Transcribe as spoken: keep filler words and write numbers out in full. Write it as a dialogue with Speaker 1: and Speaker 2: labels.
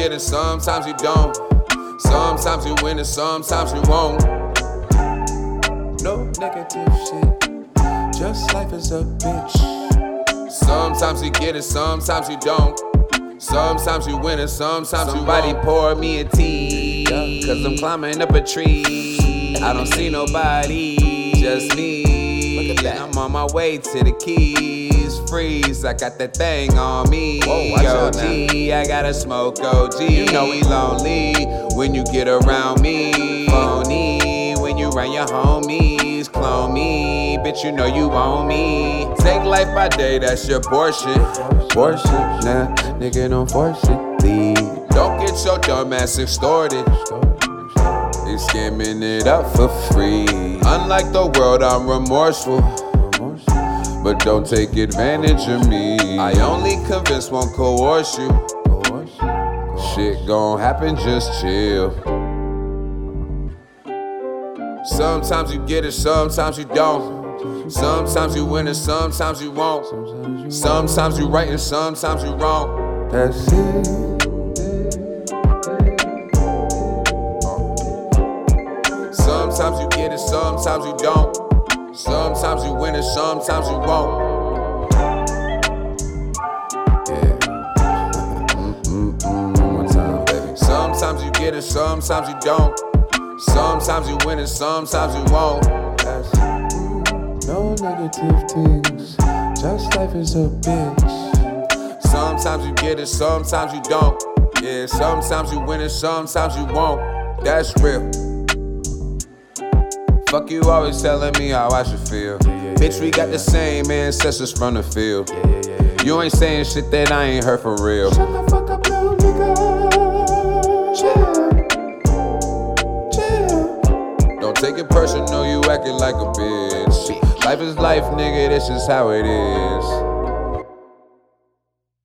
Speaker 1: get it, sometimes you don't. Sometimes you win and sometimes you won't. No negative shit, just life is a bitch. Sometimes you get it, sometimes you don't. Sometimes you win and sometimes you won't. Somebody pour me a tea, cause I'm climbing up a tree. I don't see nobody, just me. Look at that. I'm on my way to the keys. Freeze, I got that thing on me. Whoa, O G, I gotta smoke O G. You know we lonely when you get around me. Phony when you around your homies. Clone me, bitch, you know you own me. Take life by day, that's your portion. Portion, nah, nigga don't force it, please. Don't get your dumb ass extorted. They skimming it up for free. Unlike the world, I'm remorseful, but don't take advantage of me. I only convince, won't coerce you. Shit gon' happen, just chill. Sometimes you get it, sometimes you don't. Sometimes you win and sometimes you won't. Sometimes you right and sometimes you wrong. That's it. Sometimes you get it, sometimes you don't. Sometimes you win and sometimes you won't. Yeah. Mm-mm-mm. One time, baby. Sometimes you get it, sometimes you don't. Sometimes you win and sometimes you won't. That's no negative things, just life is a bitch. Sometimes you get it, sometimes you don't. Yeah, sometimes you win and sometimes you won't. That's real. Fuck you always telling me how I should feel. Yeah, yeah, Bitch, we got yeah. the same ancestors from the field. Yeah, yeah, yeah, yeah. You ain't saying shit that I ain't heard for real.
Speaker 2: Shut the fuck up, little nigga. Chill. Chill.
Speaker 1: Don't take it personal, you acting like a bitch. Life is life, nigga, this is how it is.